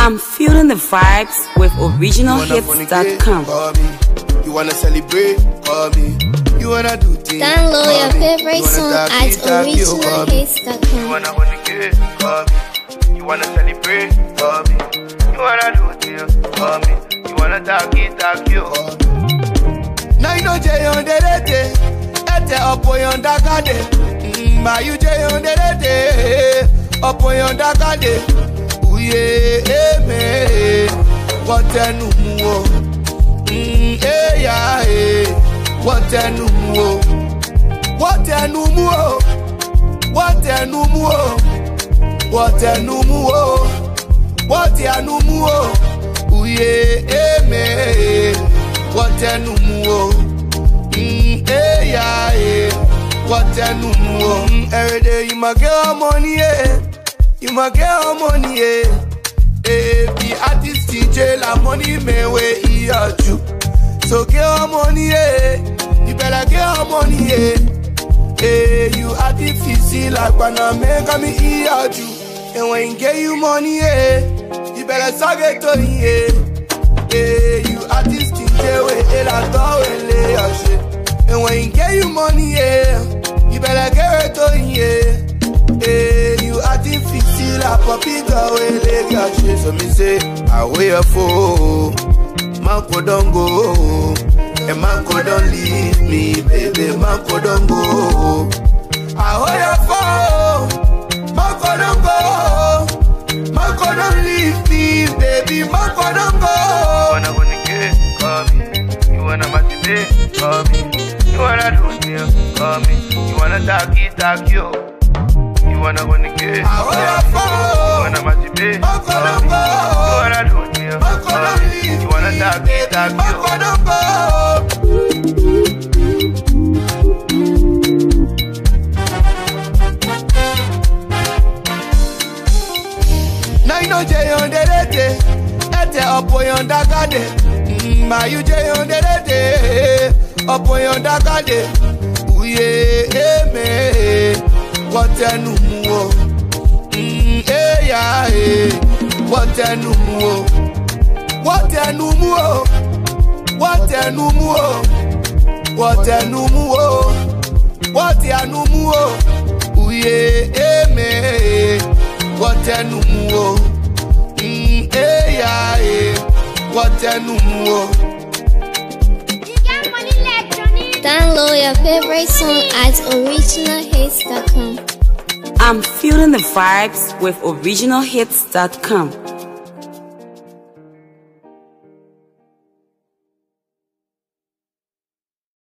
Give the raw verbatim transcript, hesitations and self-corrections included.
I'm feeling the vibes with original hits dot com. You wanna celebrate? Call me. You wanna do things? Download your favorite song at original hits dot com. You wanna wanna get? Call me. You wanna celebrate? Call me. You wanna do things? Call me. You wanna talk it, talk you. Now you know Jay on the day. Ete opo yon dakade. Ma you Jay on the day. Opo yon dakade. Uye eme. What enu muo. Mm, eh, yeah, eh. What a numo, what a numo, what a numo, what a numo, what a numo, uye, eh, me, what a numo, mm, eh, yeah, eh. What a numo, every day you ma get money, eh, you ma get money, eh, eh, the artist D J la money me we hear you. So get your money, eh? You better get your money, eh? Eh, you artificial like when I make me hear you. And when you get you money, eh? You better suck it to me, eh? Eh, you artist in jail, eh? La door, eh? Your shit. And when you get you money, eh? You better get it to me, eh? Eh, you artificial like puppy girl, eh? Your shit. So me say, I wait for. Manko don't go, and Manko don't leave me, baby. Manko don't go. I hold your phone. Manko don't go. Manko don't leave me, baby. Manko don't go. You wanna go to get, call me. You wanna motivate, call me. You wanna do things, call me. You wanna talk it, talk you. You wanna go to get, I hold your phone. You wanna motivate, Manko don't go. You wanna do things, Manko don't leave. You wanna talk it, talk you. Now you know Jay on the day. Ete opo yon dakade. Ma you Jay on the day. Opo yon dakade. Uye eme. What a numo. Eh ya eh. What a numo. What a numo, what a numo, what a numo, what a numo, uye eme, what a numo, mm, eh ya eh, what a numo. Download your favorite song at original hits dot com. I'm feeling the vibes with original hits dot com.